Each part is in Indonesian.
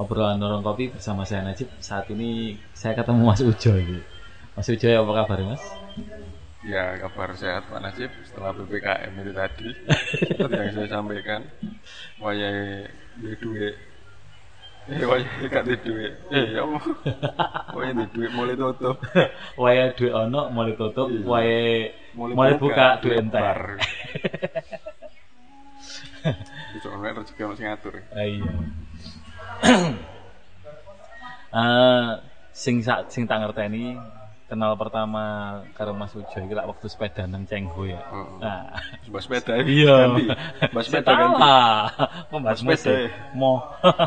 obrolan Warung Kopi bersama saya Najib. Saat ini saya ketemu Mas Ujo ini. Mas Ujo, apa kabar Mas? Ya, kabar sehat Pak Najib setelah PPKM itu tadi. Seperti yang saya sampaikan, wayahe duwe. Wayahe gak duwe. Ya Allah. Wayahe duwe mulai tutup. Wayahe duwe ono mulai tutup, wayahe mulai buka duwe entar. Itu ono rezeki ono sing ngatur. Iya. Sing tak ngerteni kenal pertama karo Mas Ujo iki lak waktu sepeda nang Cengho ya. Nah, mbak sepeda iya. Ganti. Mbak sepeda ganti. Membahas sepeda. Mo.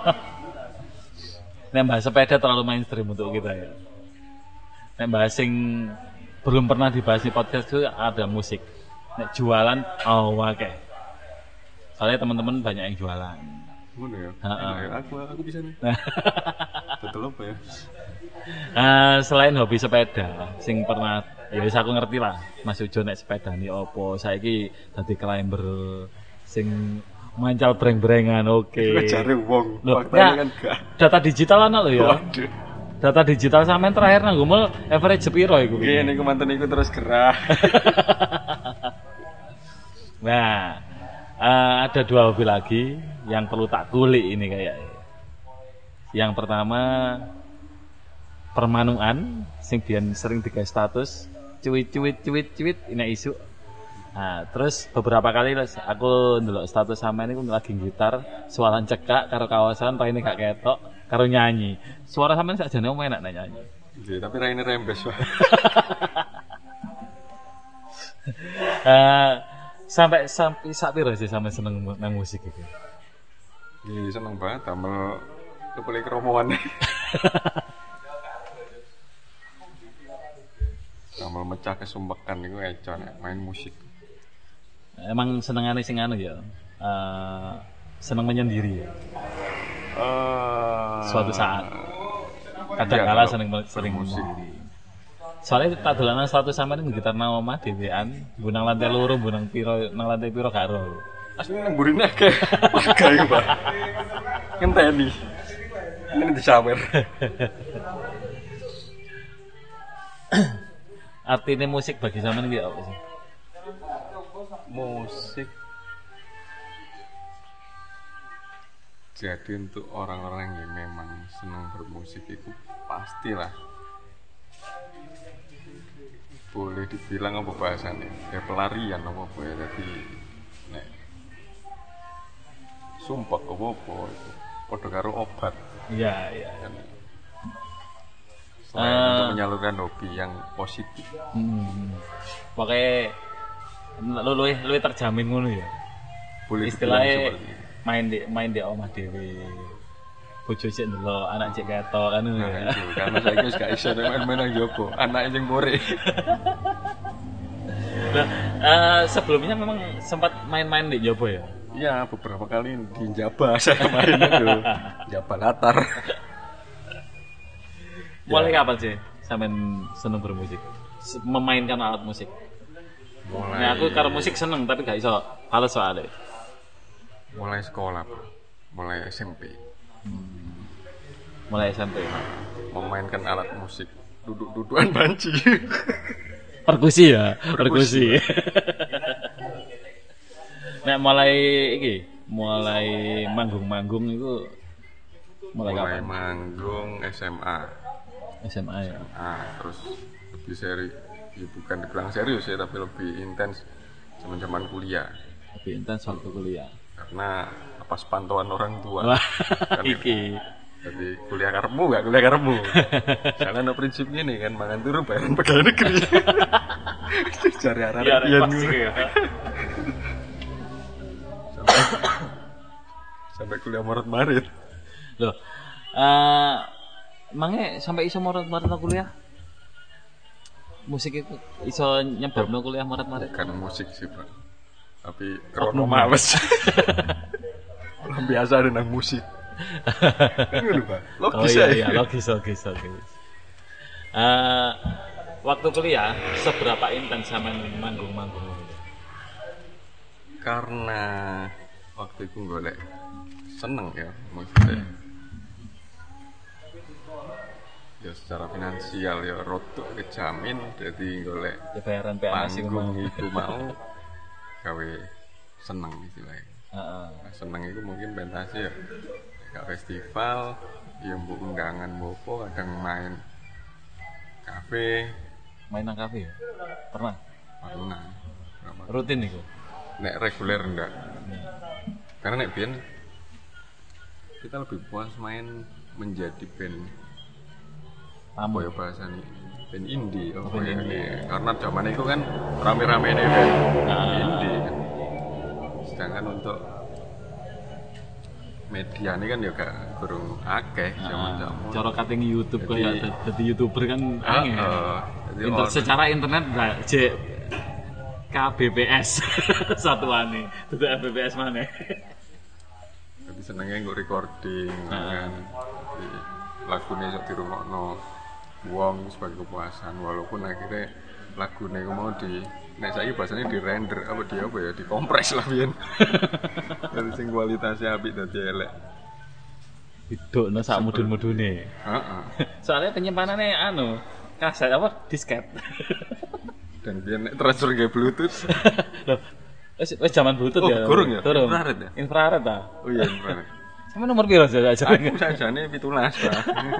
Nek bahas sepeda terlalu mainstream untuk kita ya. Nek bahas sing belum pernah dibahas di podcast itu ada musik. Nek jualan akeh. Soalnya teman-teman banyak yang jualan. Ngono ya. Aku bisa nih. Betul apa ya? Selain hobi sepeda, sing pernah ya wis aku ngerti lah, Mas Ujo nek sepeda nih opo. Saiki dadi climber sing mancal breng-brengan, oke. Cari wong. Faktanya kan gak. Data digital ana lho ya. Waduh. Data digital sampean terakhir nang gumul average sepiro iku? Nggih niku manten iku terus gerah. Nah, ada dua hobi lagi yang perlu tak kulik ini kayaknya. Yang pertama permanuan, sing biyen sering digawe status, cuit ini isu. Nah, terus beberapa kali aku ndelok status sampean niku lagi gitar, suara cekak karo kawasan ini gak ketok, karo nyanyi. Suara sampean sakjane enak nyanyi. Nggih, tapi raine rembes wae. Sampai sak piro sih sampe seneng nang musik iki? Iya, seneng banget damel kepele kromoan. Damel mecah kesumpekan niku eco nek main musik. Emang senengane sing anu ya. Seneng menyendiri ya. Suatu saat. Kadang-kala sering musik. Soalnya tak dolanan status sampean gitar nang omah dhewean, bunang lantai loro, bunang piro gak ero. Asli nang burine akeh. Warga iku, Pak. Ngenteni. Ini disawer. Artinya musik bagi sampean iki apa sih? Musik. Jadi untuk orang-orang yang memang senang bermusik itu pastilah boleh dibilang apa bahasannya ya pelarian apa ya. Jadi nek sumpah apa itu padha karo obat. Iya. Selain untuk menyalurkan hobi yang positif. Pokoknya lu terjamin ngono ya. Boleh istilahnya main di omah dhewe. Bojo sik ndelok, anak cek ketok kan ngono ya. Itu karena saiki wis gak iso main-main nang jopo, anake sing pore. Nah, sebelumnya memang sempat main-main di Jopo ya? Iya, beberapa kali di Jaba saya main itu. Jaba latar. Mulai kapan sih sampean seneng bermusik? Memainkan alat musik? Mulai. Nah, aku karo musik seneng tapi gak iso fales soalnya. Mulai sekolah, mulai SMP. Mulai SMP. Memainkan alat musik, duduk-dudukan banci. Perkusi ya, perkusi. Nek mulai manggung-manggung itu mulai kapan? Manggung SMA ya. Terus lebih serius, ya bukan dibilang serius ya, tapi lebih intens zaman kuliah. Lebih intens waktu kuliah. Karena apa pantauan orang tua. Wah, kan iki. Jadi kuliah karepmu gak kuliah karepmu. Karena ada prinsipnya nih kan, mangan turu bayaran pegawai negeri. Cari arah pian ya. Sampai kuliah maret-maret. Loh. Emangnya sampai iso maret-maret kuliah? Musik itu iso nyebabno kuliah maret-maret? Bukan musik sih, Pak. Tapi krono males. Orang biasa dengan musik. Logis ya. Logis. Waktu kuliah seberapa intens sama manggung-manggung? Karena waktu itu golek seneng ya maksudnya. secara finansial ya rodok kejamin, jadi golek Ya bayaran PNS iku panggung mau. itu mau gawe seneng istilahnya. Heeh. Nah, seneng itu mungkin pentasi ya kayak festival, ya mbok undangan mbok kadang main kafe, Main nang kafe ya? Pernah? pernah. Rutin iku. Nek reguler enggak. Ya. Karena nek band kita lebih puas main menjadi band apa ya bahasanya, band indie apa Band ya, indie. iya. Karena zaman itu kan rame-rame nih band indie kan. Sedangkan untuk media ini kan ya gak kurang akeh zaman-zaman. Cara kating YouTube Jadi- kayak jadi YouTuber kan angel. Jadi Secara internet enggak KBPS satuane. Duduk FBPS mana? jadi senengnya gue recording kan. Jadi lagunya sok dirungokno wong sebagai kepuasan, walaupun akhirnya lagunya gue mau nek saiki bahasanya di render apa ya dikompres lah biyen. Jadi sing kualitasnya apik dadi elek. Bidokno sak mudun-mudune. Heeh. Soalnya penyimpanannya kaset apa disket. Dan biyen nek transfer ke bluetooth. Loh, wis zaman Bluetooth Oh, ya. gurung ya? Gurung. Infrared ya? Infrared ta. Oh iya bener. Sampe nomor piro aja? Aku sajane 17, Pak.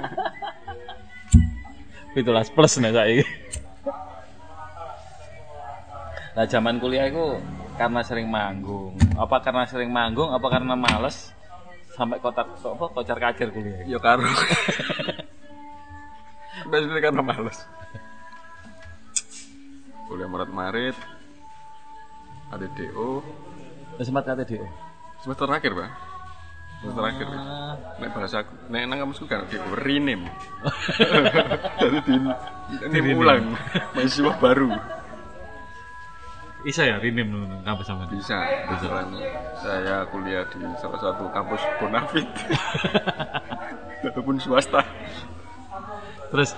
17 plus nek saiki. Nah, zaman kuliah itu karena sering manggung. Apa karena sering manggung apa karena males sampai kocar kacir kuliah. Ya karo. Biasanya karena males. Kuliah maret ada DO Wis sempat kate DO. semester terakhir, Pak. Semester terakhir. Ya. Nek bahasa aku, nek nang kamusku kan DO rename. Jadi di ulang mahasiswa baru. Isa ya rename ngono kampus sampean. Bisa. Kebetulan saya kuliah di salah satu kampus Bonafit. Walaupun swasta. Terus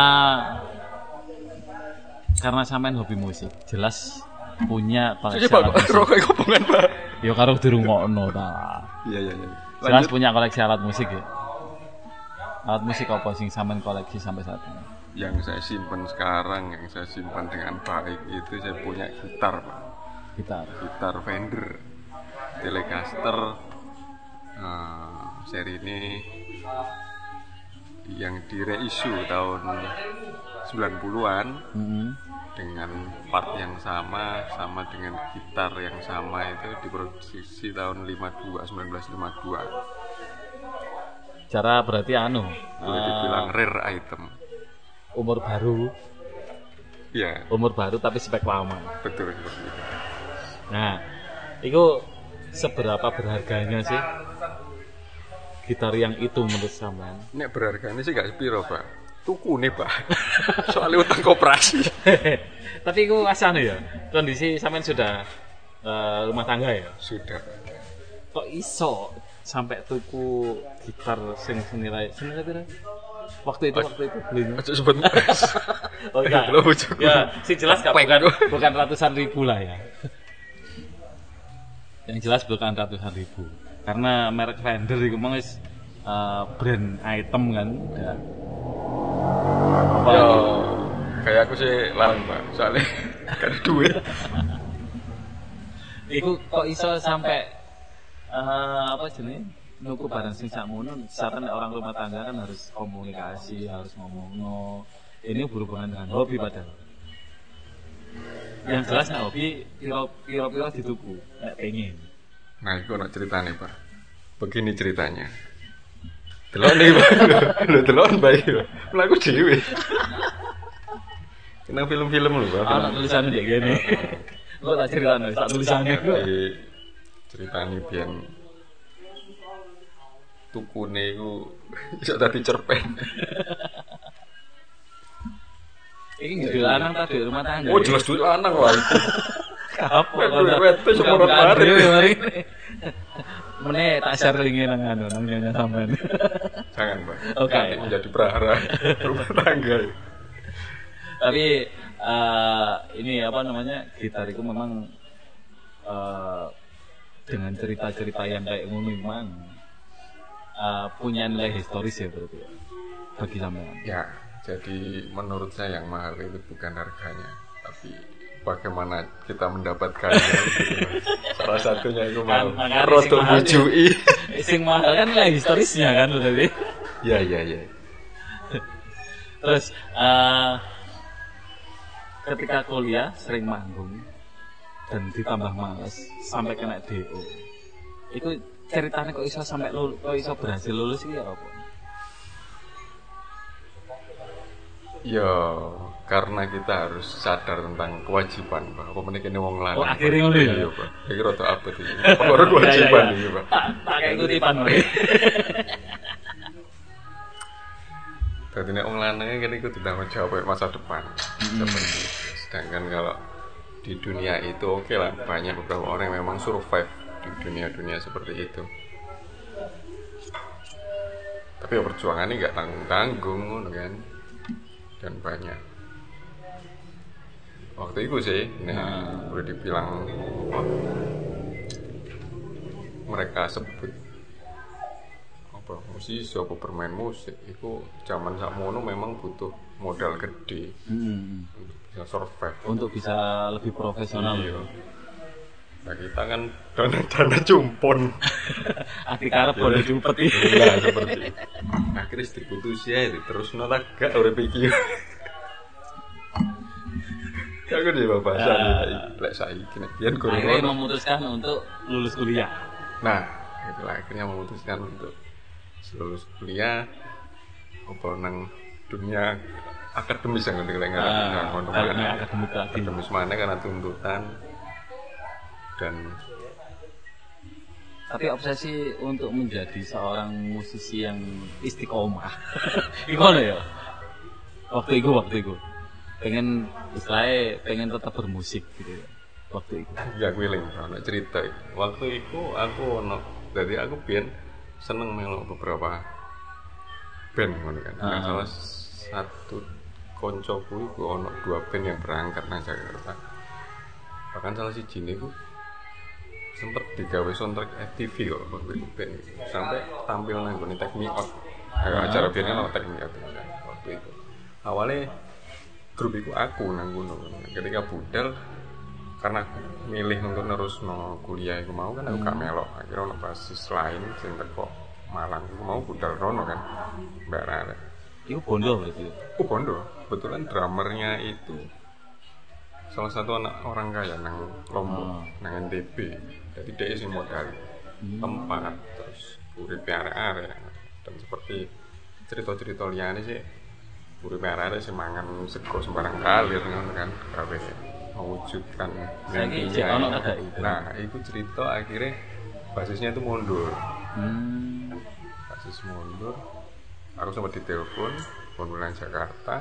karena sampean hobi musik, jelas punya koleksi Coba alat musik. rokok kopongan, Pak. Ya karo dirungokno ta. Iya. Jelas punya koleksi alat musik ya. Alat musik apa sing sampean koleksi sampai saat ini? Yang saya simpan sekarang, yang saya simpan dengan baik itu saya punya gitar, Pak. Gitar Fender Telecaster seri ini yang direissue tahun 90-an dengan part yang sama dengan gitar yang sama itu diproduksi tahun 1952. Cara berarti Boleh dibilang rare item. umur baru Ya, tapi spek lama. betul seperti itu. Nah, itu seberapa berharganya sih gitar yang itu menurut sampean? Nek berharganya sih gak sepiro, Pak. Tuku nih, Pak. Soalnya utang koperasi. Tapi itu asane ya. Kondisi sampean sudah rumah tangga ya. Sudah. Kok iso sampai tuku gitar sing senilai pira? Waktu itu belinya. Aja sebut. Oh enggak. Lo bojoku. Ya, sih jelas gak bukan ratusan ribu lah ya. Yang jelas bukan ratusan ribu. Karena merek Fender itu memang brand item kan udah. Yo, kayak aku sih larang, Pak. Soalnya gak ada duit. Iku kok iso sampai apa jenenge? Nuku barang sing sakmono, misalkan orang rumah tangga kan harus komunikasi, harus ngomongno. Ini berhubungan dengan hobi padahal. Yang jelas nek hobi piro-piro dituku, nek pengen. Nah, itu ada ceritanya, Pak. Begini ceritanya. Delok nih, Pak. Lho delok bae. Mlaku dhewe. Kenang film-film lho, Pak. Ah, tulisannya kayak gini. Kok tak ceritane, tak tulisannya. Ceritanya biyen tukune iku iso dadi cerpen. Iki duit lanang ta duit rumah tangga. Oh, jelas duit lanang wae. Apa Wete semurut marit. Mene tak sharing nang nyonya sampean. Jangan, Pak. Oke. Nanti menjadi prahara rumah tangga. Tapi ini apa namanya, gitar itu memang dengan cerita-cerita yang kayak ngono memang punya nilai historis ya berarti ya, bagi sampean. Ya, Jadi menurut saya yang mahal itu bukan harganya, tapi bagaimana kita mendapatkannya. Salah satunya itu mahal. Roto bujui. Sing mahal kan lah historisnya kan berarti. Ya. Terus ketika kuliah sering manggung dan ditambah males sampai kena DO. Itu ceritanya kok iso sampai kok iso berhasil lulus iki apa? Ya, karena kita harus sadar tentang kewajiban, Pak. Apa meneh kene wong lanang. Oh, akhirnya ngono ya. Iya, Pak. Iki rada abot iki. Ora kewajiban iki, Pak. Tak kayak kutipan wae. Dadi nek wong lanang kene iku ditanggung jawab masa depan. Seperti itu. Sedangkan kalau di dunia itu oke lah, banyak beberapa orang yang memang survive di dunia-dunia seperti itu. Tapi ya perjuangannya nggak tanggung-tanggung kan, dan banyak. Waktu itu sih, boleh dibilang mereka sebut apa musisi, apa bermain musik, itu zaman sakmono memang butuh modal gede untuk bisa survive, untuk bisa lebih profesional. Iya. Nah kita kan dana cumpon. Adik karep boleh diupet iki. Nah seperti itu. Akhirnya diputus ya, terus nolak gak urip iki. Aku di bahasa lek saiki nek yen akhirnya memutuskan untuk lulus kuliah. Nah, itulah akhirnya memutuskan untuk lulus kuliah apa nang dunia akademis yang akademis mana karena tuntutan. Dan tapi obsesi untuk menjadi seorang musisi yang istiqomah. Gimana ya? Waktu itu pengen istilahnya pengen tetap bermusik gitu ya. Waktu itu. Ya gue eling ana cerita. Waktu itu aku jadi aku seneng melo beberapa band ngono kan. Salah satu koncoku iku ono 2 band yang berangkat nang Jakarta. Bahkan salah siji niku sempet digawe soundtrack FTV kok waktu itu band sampai tampil nang gone Take Me Out. Acara biyen kan Take Me Out waktu itu. Awalnya grup itu aku nang gunung. Ketika budal karena milih untuk nerusno kuliah iku mau kan aku gak melok. Akhirnya ono basis lain sing teko Malang iku mau budal rono kan. Mbak Rara. Iku Bondo berarti. Oh Bondo. Kebetulan drummernya itu salah satu anak orang kaya nang Lombok, nang NTB. Jadi dia sih modal tempat, terus uripe arek-arek. Dan seperti cerita-cerita liyane sih uripe arek sih mangan sego sembarang kalir ngono kan, kabeh mewujudkan mimpinya. Nah, itu cerita akhirnya basisnya itu mundur. Basis mundur. Aku sempat ditelepon, bulan Jakarta.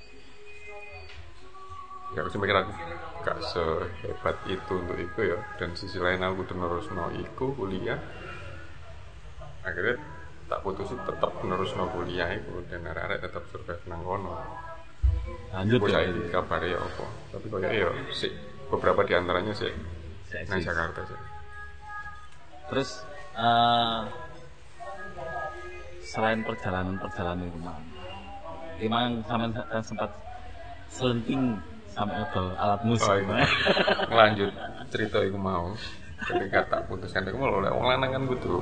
Ya aku mikir aku gak sehebat itu untuk itu ya, dan sisi lain aku nerusno iku kuliah. Akhirnya tak putusin tetap nerusno kuliah iku dan arek-arek tetap survive nang kono. Lanjut ya iki kabare ya apa. Tapi koyo ya sik beberapa di antaranya sih nang Jakarta sih. Terus selain perjalanan itu memang sampean kan sempat selenting sampai ngedol alat musik. Lanjut cerita iku mau. Ketika tak putuskan iku mau oleh wong lanang kan butuh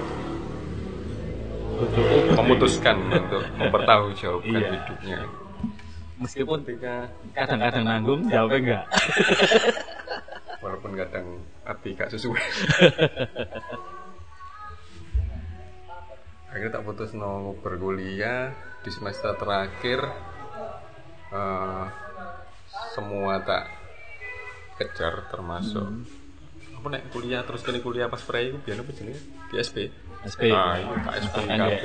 memutuskan untuk mempertanggungjawabkan hidupnya. Meskipun kadang-kadang nanggung jawabnya enggak. Walaupun kadang hati gak sesuai. Akhirnya tak putus berkuliah di semester terakhir. Semua tak kejar termasuk apa nek kuliah terus kene kuliah pas prei iku biyen apa jenenge di SP. Nah, itu KSP KB.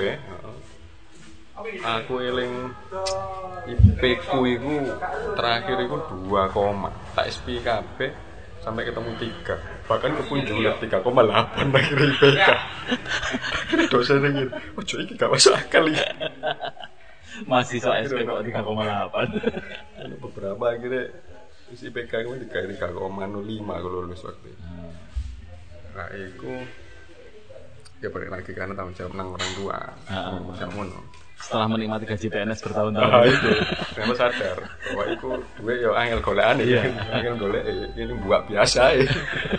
Aku eling IP ku iku terakhir iku 2, tak SP KB sampai ketemu 3. Bahkan kepunjulan 3,8 akhirnya IPK. Akhirnya dosen ingin, ojo iki gak masuk akal ya. Masih soal SP kok 3,8. Ada beberapa akhirnya IPK itu dikali 3,05 kalau lulus waktu itu. Nah itu ya balik lagi karena tanggung jawab nang orang tua. Macam ngono. Setelah menikmati gaji PNS Ah bertahun-tahun. itu, ternyata sadar bahwa itu duit ya angel golekan Iya. angel golek ini buat biasa ya.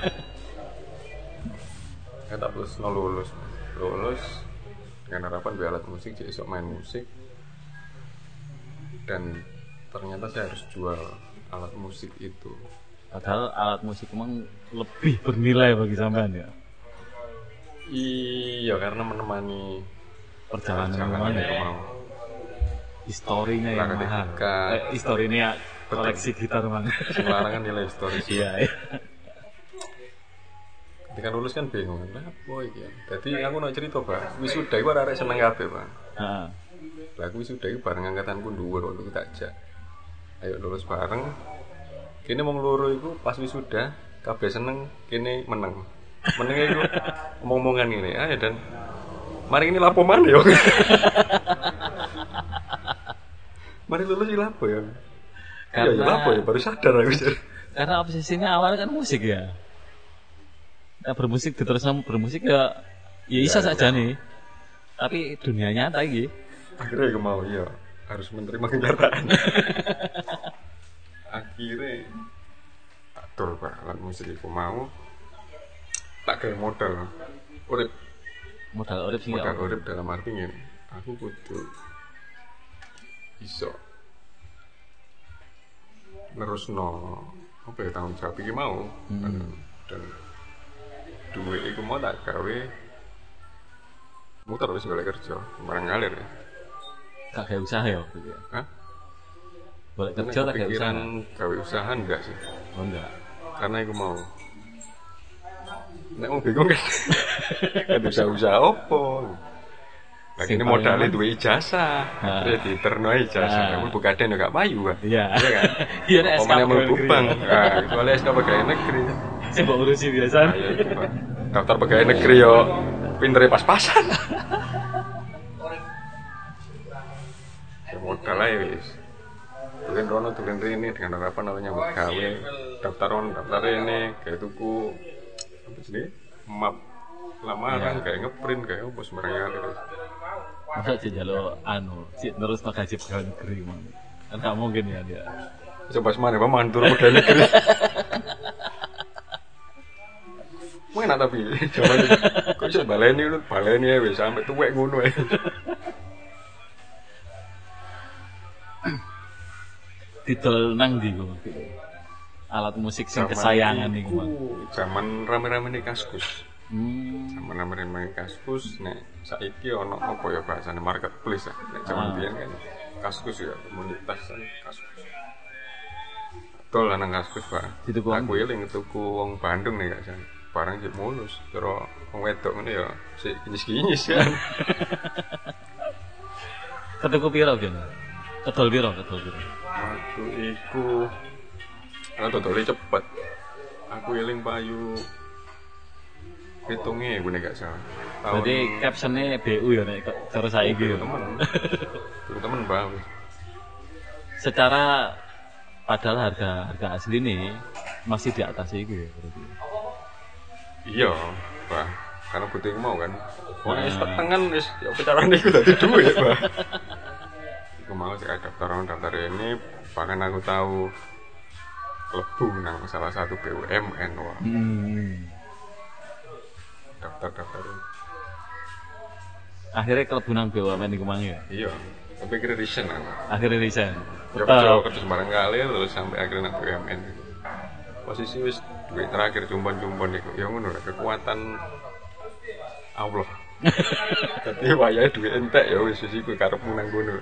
Kita terus lulus dengan harapan biar alat musik jadi esok main musik, dan ternyata saya harus jual alat musik itu. Padahal alat musik emang lebih bernilai bagi sampean ya. Iya, karena menemani Perjalanan perjalanan rumahnya. itu mau. Historinya yang Nah, mahal. ketika Historinya ya koleksi gitar mang. Sing larang kan nilai historis. Iya. Ketika lulus kan bingung, lah apa iki ya. Dadi aku nak cerita, Pak. Wisuda iku arek seneng kabeh, Pak. Heeh. Lah aku wisuda iku bareng angkatanku dhuwur waktu tak ajak. Ayo lulus bareng. Kene wong loro iku pas wisuda kabeh seneng, kene meneng. Menenge iku omong-omongan ngene, ayo dan mari ini lapo mana ya? Mari lulus iki lapo ya? Iya, ya lapo ya, baru sadar aku. Karena obsesinya awalnya kan musik ya. Nah, bermusik terus bermusik ya bisa saja nih. Tapi dunia nyata iki. Akhirnya aku mau ya harus menerima kenyataan. Akhirnya atur Pak alat musik aku mau tak kayak modal urip Modal urip sih modal ya. urip dalam arti ngene aku kudu iso nerusno apa ya tanggung jawab iki mau dan duit iku mau tak gawe muter wis golek kerja barang ngalir ya. Gak kayak usaha ya gitu ya. Hah? Boleh kerja tak kayak usaha. Pikiran gawe usaha enggak sih? Oh enggak. Karena aku mau nek mau bingung kan kan usaha opo lagi ini modalnya dua ijazah terus diterno ijazah kamu buka den gak payu kan Iya kan iya nek omane mau bubang nah kecuali SK pegawai negeri sih mbok urusi biasa. Iya itu Pak daftar pegawai negeri yo pintere pas-pasan ya modal aja wis tulen rono tulen rene dengan harapan namanya gawe daftar ini kayak tuku apa sih map lamaran kayak ngeprint kayak apa sebenarnya terus masa sih jalo sih terus gaji pegawai negeri mang kan gak mungkin ya dia coba semana Pak mantur pegawai negeri enak tapi zaman kok bisa baleni ya wis sampai tuwek ngono ya didol nang ndi kok alat musik sing kesayangan nih mang zaman rame-rame nih Kaskus zaman rame-rame Kaskus nek saiki ono apa ya bahasane marketplace ya nek zaman biyen kan Kaskus ya komunitas Kaskus tol nang Kaskus Pak aku eling tuku wong Bandung nih gak jan barang jek mulus karo wong wedok ngene ya sik kinyis-kinyis ya ketuku piro ben kedol piro waktu iku ana dodole cepet aku eling payu hitungnya gue gak salah berarti captionnya BU ya nek cara saiki ya temen banget secara padahal harga asli nih masih di atas itu ya berarti iya Pak karena butuh mau kan wah tangan wis ya pecaran iku dadi duit Pak aku mau sih daftar ini bahkan aku tahu lebu nang salah satu BUMN wah daftar akhirnya kelebu nang BUMN iku mang ya iya tapi kira resign akhirnya resign ya kerja sembarang kali terus sampai akhirnya nang BUMN posisi wis duit terakhir jumpon iku ya ngono kekuatan Allah jadi wayahe duit entek ya wis iku karepmu nang kono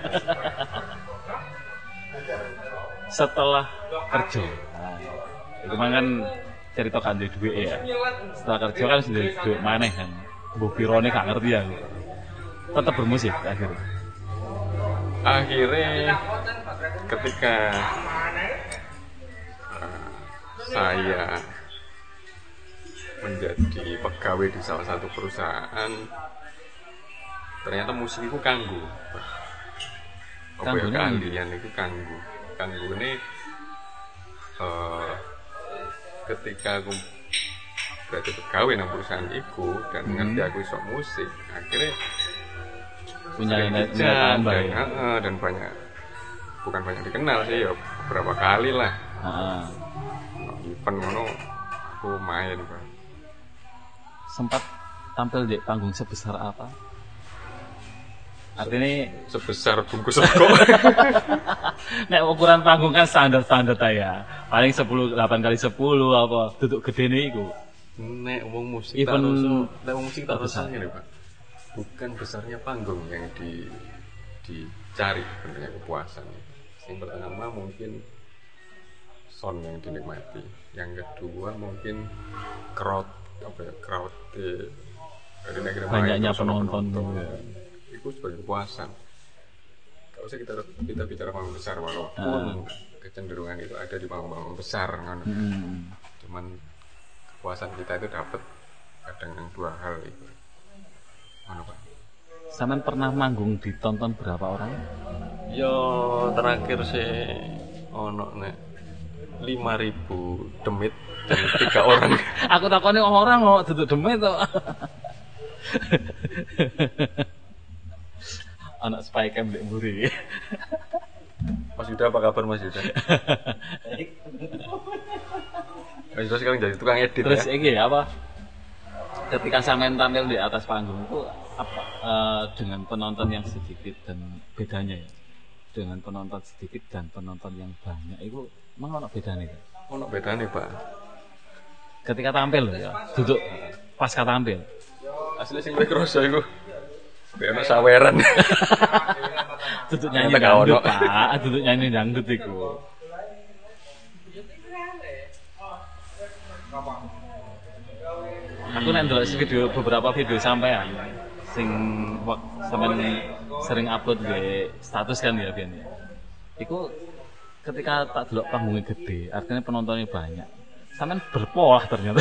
setelah kerja itu kan cerita kan duit ya setelah kerja kan sudah duit maneh kan mbok pirone gak ngerti ya tetap bermusik akhirnya ketika saya menjadi pegawai di salah satu perusahaan ternyata musik itu kanggo apa ya keahlian itu kanggo ini ketika aku berarti pegawai nang perusahaan itu dan ngerti aku iso musik akhirnya punya sering nilai dijat, tambah dan, ya. dan bukan banyak dikenal sih ya, beberapa kali lah. Event ngono aku main Pak. Sempat tampil di panggung sebesar apa? Artinya Sebesar bungkus rokok. nek ukuran panggung kan standar-standar ya. Paling 8 kali 10 apa duduk gedene iku. Nek umum musik Event tak rasa ini Pak. Bukan besarnya panggung yang dicari sebenarnya kepuasan. Yang pertama mungkin sound yang dinikmati. Yang kedua mungkin crowd banyaknya penonton. Itu sebagai kepuasan. Kalau usah kita bicara panggung besar walaupun kecenderungan itu ada di panggung besar kan. Cuman kepuasan kita itu dapat kadang yang dua hal itu. Mana Pak? Sampean pernah manggung ditonton berapa orang? Yo terakhir sih ono nek 5.000 demit dan 3 orang. Aku takoni orang kok duduk demit to. Anak spy cam lek mburi. Mas Yuda apa kabar Mas Yuda? Mas Yuda sekarang jadi tukang edit. Terus ya? iki apa? Ketika sampean tampil di atas panggung itu apa dengan penonton yang sedikit dan bedanya ya? Dengan penonton sedikit dan penonton yang banyak itu emang ono bedane ya? Ono bedane Pak. Ketika tampil ya, duduk pasca tampil. Asli sing kowe kroso iku. Ono saweran. Duduk nyanyi dangdut Pak, duduk nyanyi dangdut iku. Aku nek ndelok video beberapa video sampean sing sampean sering upload di status kan ya Bian ya. Iku ketika tak delok panggungnya gede, artinya penontonnya banyak. Sampean berpolah ternyata.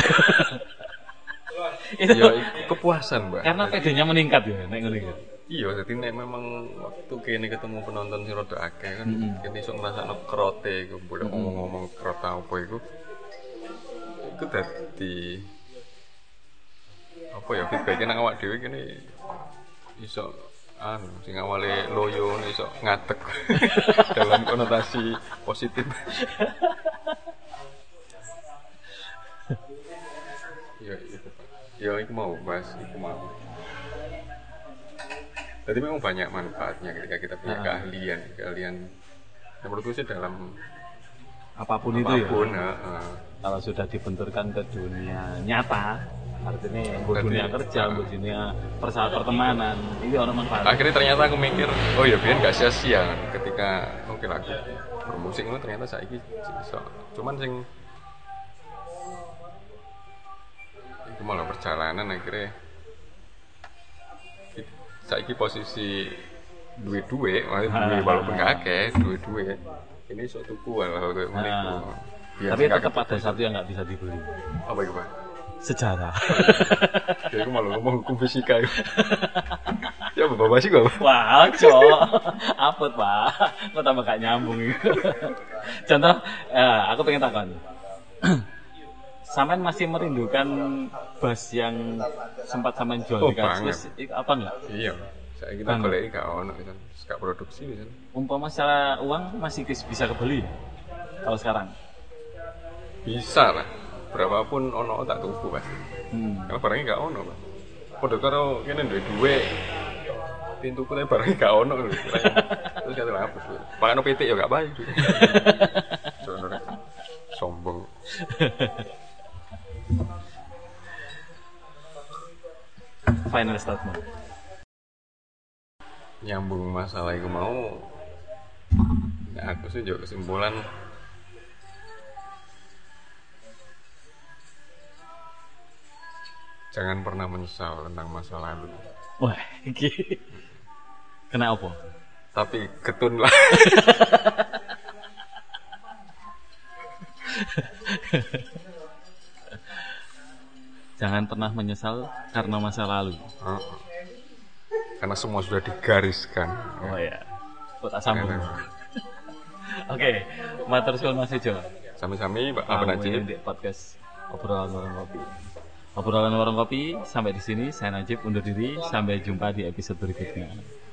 Itu Ya kepuasan, Mbak. karena PD-nya meningkat ya nek ngono iki. Iya, jadi nek memang waktu kene ketemu penonton sing rada akeh kan kene iso ngrasakno krote iku, boleh ngomong-ngomong krot apa iku. Iku dadi apa ya feedback nang awak dhewe kene iso sing awale loyo iso ngadeg dalam konotasi positif. Ya itu Pak. Ya itu mau Mas, itu mau. Jadi memang banyak manfaatnya ketika kita punya keahlian yang menurutku sih dalam Apapun itu ya. Kalau Kalau sudah dibenturkan ke dunia nyata, artinya buat dunia kerja, buat dunia pertemanan, ini orang manfaat. akhirnya ternyata aku mikir, oh ya biar gak sia-sia ketika oke aku bermusik itu ternyata saiki iso. Cuman sing itu malah perjalanan akhirnya saiki posisi duwe-duwe, walaupun gak akeh, duwe-duwe. Ini iso tuku hal-hal kayak ngono. Tapi tetap ada satu yang nggak bisa dibeli. Apa itu Pak? Sejarah. Jadi aku malah ngomong hukum fisika itu. Ya bapak sih gak? Wah, cok. Apot Pak. Kok tambah gak nyambung itu. Contoh, aku pengen takon. Sampean masih merindukan bass yang sempat sampean jual di Kaskus apa enggak? Iya. Saya kita goleki gak ono kan. Gak produksi kan. Umpama secara uang masih bisa kebeli kalau sekarang. Bisa lah. Berapapun ono tak tuku pasti. Karena barangnya gak ono, Pak. Padha karo kene duwe pintuku tapi barangnya gak ono lho. Terus kata apa sih? Pakano PT ya gak baik. Sombong. Final statement. Nyambung masalah itu mau. Nah, aku sih juga kesimpulan jangan pernah menyesal tentang masa lalu. Wah, iki. Kena apa? Tapi ketun lah. Jangan pernah menyesal karena masa lalu. Karena semua sudah digariskan. Oh ya. Kok tak sambung. Oke, matur suwun Mas Ejo. Sami-sami Pak Abang Najib di podcast obrolan warung kopi. Obrolan warung kopi sampai di sini. Saya Najib undur diri. Sampai jumpa di episode berikutnya.